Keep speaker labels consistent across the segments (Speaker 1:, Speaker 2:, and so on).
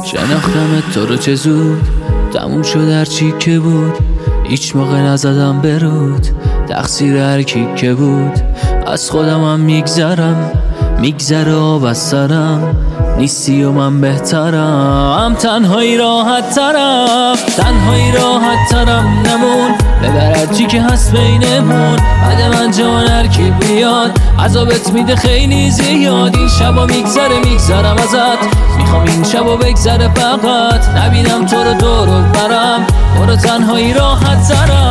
Speaker 1: شناختمت تو رو چه زود، تموم شد هر چی که بود، هیچ موقع نزدم برود، تقصیر هر کی که بود. از خودمم میگذره آب از سرم، نیستی و من بهترم، تنهایی راحت ترم نمون، ببرد چی که هست بینمون، بعد من جان هر کی بیاد عذابت میده خیلی زیاد. این شبا میگذرم ازت، میخوام این شبا بگذره فقط، نبینم تو رو دور و برم، برو تنهایی راحت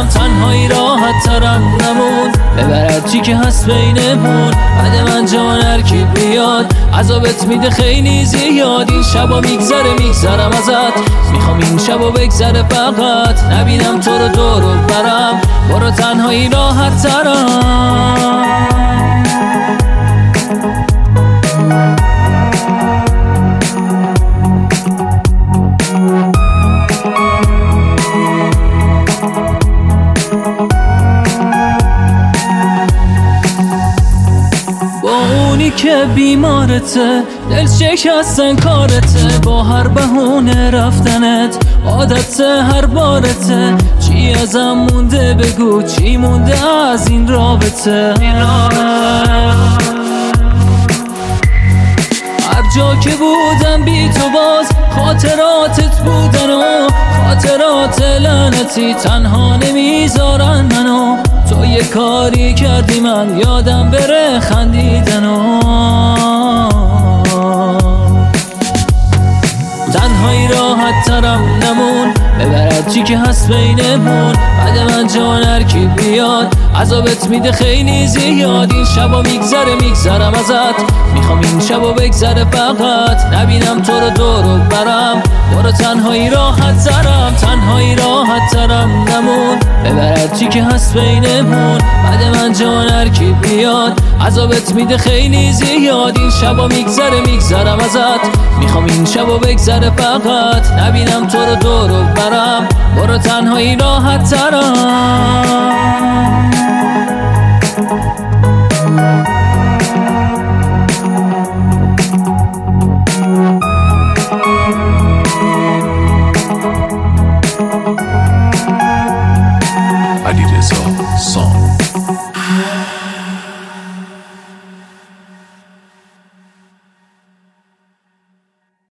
Speaker 1: ترم نمون، ببرد چی که هست بینمون، بعد من جان هر کی بیاد عذابت میده خیلی زیاد. این شبا میگذرم ازت، میخوام این شبا بگذره فقط، نبینم تو رو دور و برم، برو تنهایی راحت ترم. که بیمارته، دل شکستن کارته، با هر بهونه رفتنت عادته، هر بارته، چی ازم مونده بگو، چی مونده از این رابطه. هر جا که بودم بی تو باز خاطراتت بودن و خاطرات لعنتی تنها نمیذارن منو، تو یه کاری کردی من یادم بره خندیدن و تنهایی راحت ترم نمون، ببرد چی که هست بینمون، بعد من جان هر کی بیاد عذابت میده خیلی زیاد. این شبا میگذرم ازت، میخوام این شبا بگذره فقط، نبینم تو رو دور و برم، برو تنهایی راحت ترم نمون، ببرد چی که هست بینمون، بعد من جان هر کی بیاد عذابت میده خیلی زیاد. این شبا میگذرم ازت، میخوام این شبا بگذره فقط، نبینم تو رو دور و برم، برو تنهایی راحت ترم.